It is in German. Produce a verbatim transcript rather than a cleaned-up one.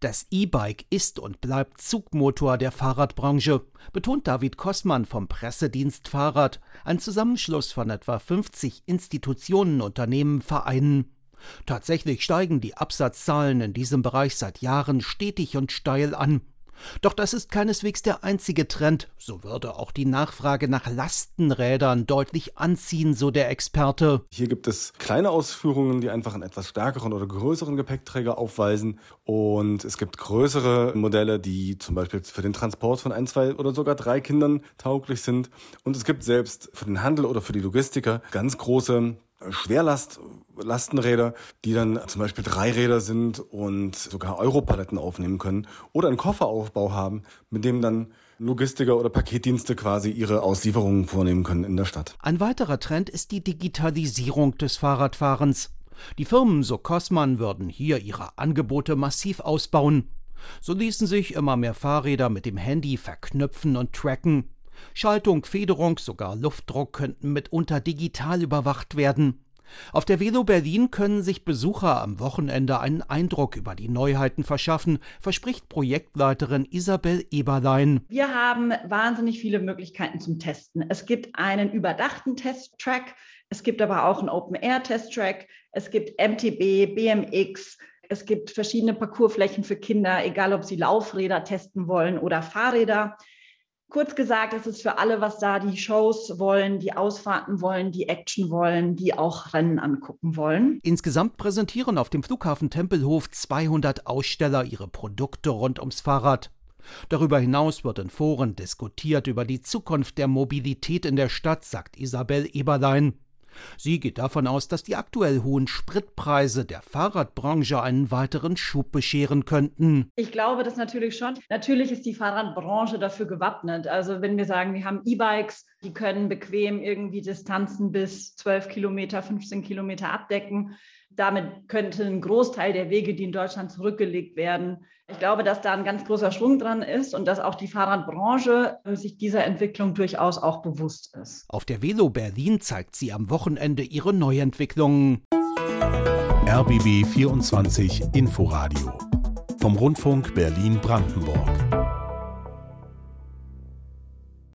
Das E-Bike ist und bleibt Zugmotor der Fahrradbranche, betont David Kossmann vom Pressedienst Fahrrad, ein Zusammenschluss von etwa fünfzig Institutionen, Unternehmen, Vereinen. Tatsächlich steigen die Absatzzahlen in diesem Bereich seit Jahren stetig und steil an. Doch das ist keineswegs der einzige Trend, so würde auch die Nachfrage nach Lastenrädern deutlich anziehen, so der Experte. Hier gibt es kleine Ausführungen, die einfach einen etwas stärkeren oder größeren Gepäckträger aufweisen, und es gibt größere Modelle, die zum Beispiel für den Transport von ein, zwei oder sogar drei Kindern tauglich sind, und es gibt selbst für den Handel oder für die Logistiker ganz große Schwerlast-Lastenräder, die dann zum Beispiel Dreiräder sind und sogar Europaletten aufnehmen können oder einen Kofferaufbau haben, mit dem dann Logistiker oder Paketdienste quasi ihre Auslieferungen vornehmen können in der Stadt. Ein weiterer Trend ist die Digitalisierung des Fahrradfahrens. Die Firmen, so Kossmann, würden hier ihre Angebote massiv ausbauen. So ließen sich immer mehr Fahrräder mit dem Handy verknüpfen und tracken. Schaltung, Federung, sogar Luftdruck könnten mitunter digital überwacht werden. Auf der Velo Berlin können sich Besucher am Wochenende einen Eindruck über die Neuheiten verschaffen, verspricht Projektleiterin Isabel Eberlein. Wir haben wahnsinnig viele Möglichkeiten zum Testen. Es gibt einen überdachten Testtrack, es gibt aber auch einen Open-Air-Testtrack, es gibt M T B, B M X, es gibt verschiedene Parcoursflächen für Kinder, egal ob sie Laufräder testen wollen oder Fahrräder. Kurz gesagt, es ist für alle was da, die Shows wollen, die Ausfahrten wollen, die Action wollen, die auch Rennen angucken wollen. Insgesamt präsentieren auf dem Flughafen Tempelhof zweihundert Aussteller ihre Produkte rund ums Fahrrad. Darüber hinaus wird in Foren diskutiert über die Zukunft der Mobilität in der Stadt, sagt Isabel Eberlein. Sie geht davon aus, dass die aktuell hohen Spritpreise der Fahrradbranche einen weiteren Schub bescheren könnten. Ich glaube das natürlich schon. Natürlich ist die Fahrradbranche dafür gewappnet. Also wenn wir sagen, wir haben E-Bikes, die können bequem irgendwie Distanzen bis zwölf Kilometer, fünfzehn Kilometer abdecken. Damit könnte ein Großteil der Wege, die in Deutschland zurückgelegt werden. Ich glaube, dass da ein ganz großer Schwung dran ist und dass auch die Fahrradbranche sich dieser Entwicklung durchaus auch bewusst ist. Auf der Velo Berlin zeigt sie am Wochenende ihre Neuentwicklungen. R B B vierundzwanzig Inforadio vom Rundfunk Berlin-Brandenburg.